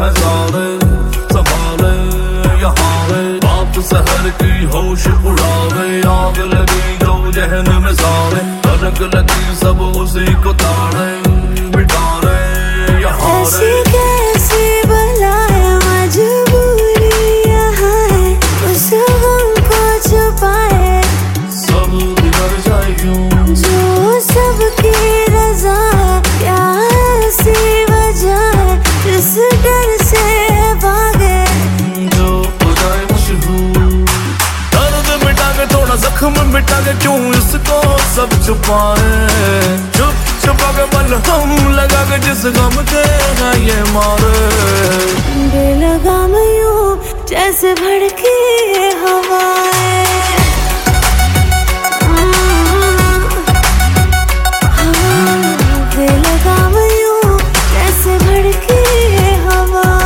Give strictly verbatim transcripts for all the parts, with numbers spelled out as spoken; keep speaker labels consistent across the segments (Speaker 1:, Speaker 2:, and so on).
Speaker 1: है सारे संभाले यहाँ रे बात शहर की होश उड़ावे आग लगी जो जहन में सारे कनक लगी सब उसी को ताड़े मिटा रहे यहाँ रे
Speaker 2: कैसी बलाए मजबूरी यहाँ है उस हमको छुपाए
Speaker 1: सब बिगड़ जाए क्यों
Speaker 2: जो सबकी रजा है क्या ऐसी वजह है जिस डर से भागे
Speaker 1: जो हो जाए मशहूर दर्द मिटा के थोड़ा जख्म मिटा के क्यों इसको सब छुपाए चुप छुपा के बल हम लगा के जिस गम के ना ये मारे
Speaker 2: बेलगाम यूं जैसे भड़की हवाएं बेलगाम यूं जैसे भड़की हवाएं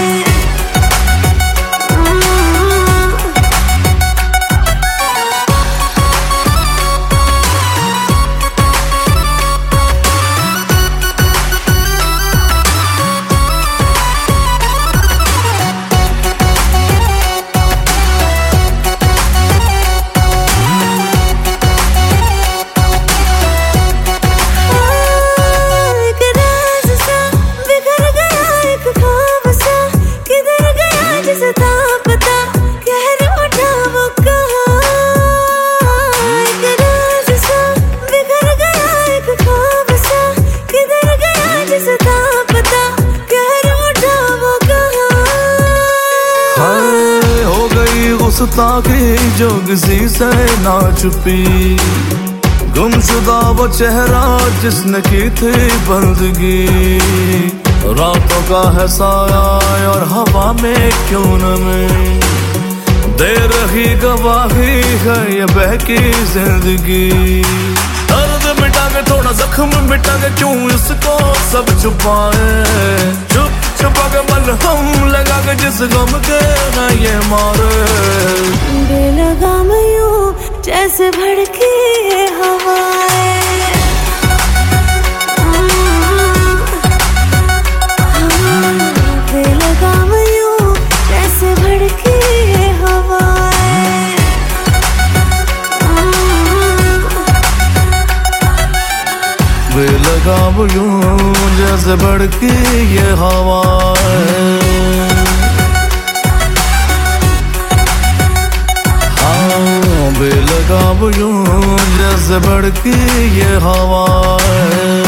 Speaker 1: की जो किसी से ना छुपी गुमशुदा वो चेहरा जिसने की थी बंदगी रातों का है साया और हवा में क्यों न में दे रही गवाही है ये बहकी जिंदगी दर्द मिटा के थोड़ा जख्म मिटा के क्यों इसको सब छुपाए चुप छुपा के बल हम लगा के जिस गम के ना ये मारे
Speaker 2: बेलगाम यूं जैसे भड़की हवाएं बेलगाम यूं जैसे भड़की हवाएं
Speaker 1: बेलगाम यूं जैसे भड़की ये हवाएं बेलगाम यूं जैसे भड़की ये हवाएं